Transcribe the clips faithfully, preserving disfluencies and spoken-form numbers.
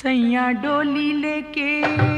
सैया डोली लेके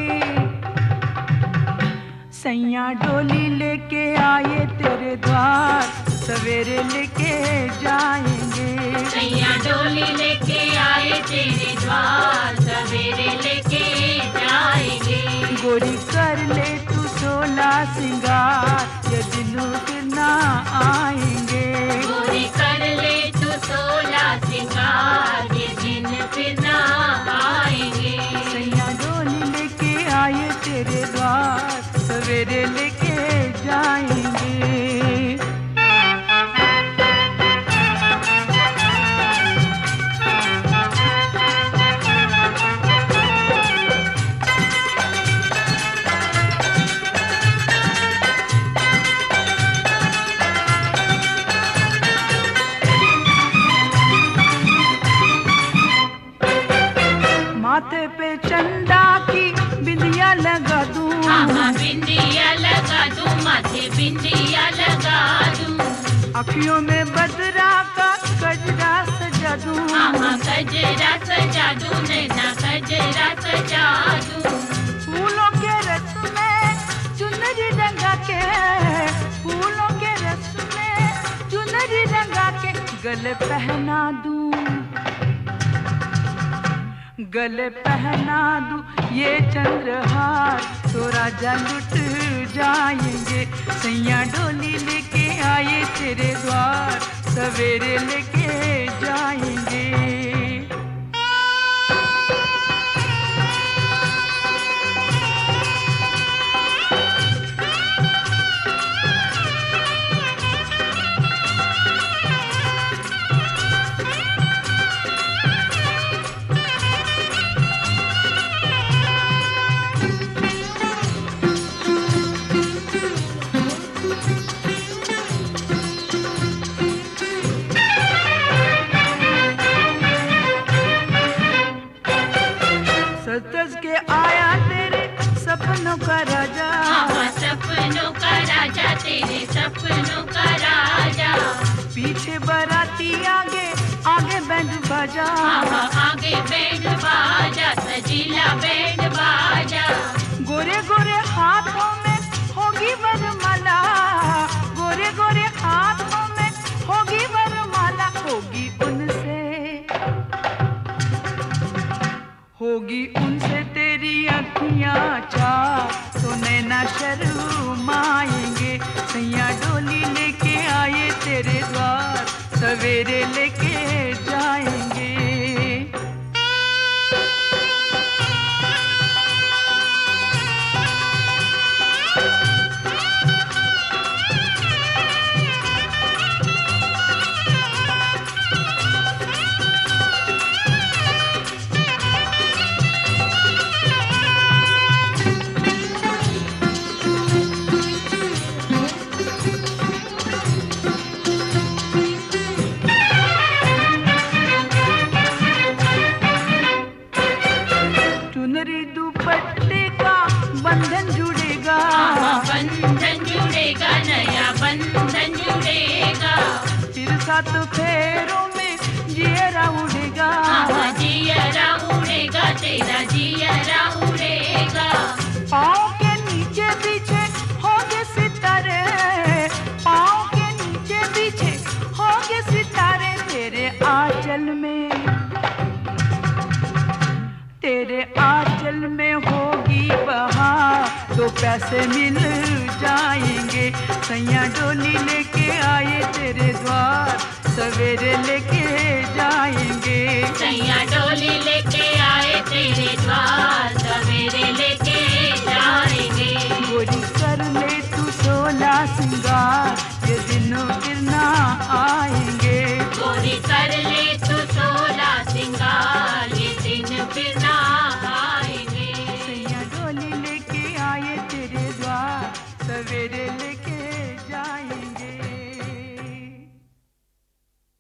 सैया डोली लेके आए तेरे द्वार, सवेरे लेके जाएंगे। सैया डोली लेके आए तेरे द्वार, सवेरे लेके जाएंगे। गोरी कर ले तू सोला सिंगार, ये दिनों फिर ना आएंगे। गोरी कर ले तू सोला सिंगार, ये दिन फिर ना आएंगे। सैया डोली लेके आए तेरे द्वार, सवेरे लेके जाएंगे। माथे पे चंदा की बिंदिया लगा दूं, हाँ बिंदिया लगा दूं, माथे बिंदिया लगा दूं। अखियों में बदरा का गजरा सजा दूं, हाँ गजरा सजा दूं, नैना गजरा सजा दूं। फूलों के रस में चुनरी रंगा के, फूलों के रस में चुनरी रंगा के गले पहना दूं, गले पहना दूं ये चंद्रहार, तो राजा लुट जाएंगे। सैया डोली लेके आए तेरे द्वार, सवेरे लेके जाएंगे। सज के आया तेरे सपनों का राजा, हाँ सपनों का राजा, तेरे सपनों का राजा। पीछे बाराती आगे आगे बैंड बाजा, हाँ आगे बैंड बाजा, सजीला बैंड बाजा। गोरे गोरे हाथों में होगी वरमाला, गोरे गोरे हाथों में होगी वरमाला। होगी उनसे होगी उनसे तेरी अखियां चार, तो नैना शर्माएंगे। सैया डोली लेके आए तेरे द्वार, सवेरे लेके जाएंगे। चुनरी दुपट्टे का बंधन जुड़ेगा, हाँ बंधन जुड़ेगा, नया बंधन जुड़ेगा। फिर सात फेरों में जियरा उड़ेगा, हाँ जियरा उड़ेगा, तेरा जियरा उड़ेगा। पाँव के नीचे पीछे होंगे सितारे, पाँव के नीचे पीछे होंगे सितारे। तेरे आंचल में तेरे आंचल में होगी बहार, तो पैसे मिल जाएंगे। सैया डोली लेके आए तेरे द्वार, सवेरे लेके जाएंगे। सैया डोली लेके आए तेरे द्वार, सवेरे लेके जाएंगे। गोरी कर ले तू सोला सिंगार, ये दिनों फिर ना आएंगे। गोरी कर ले तू सोला सिंगार, ये दिन फिर ना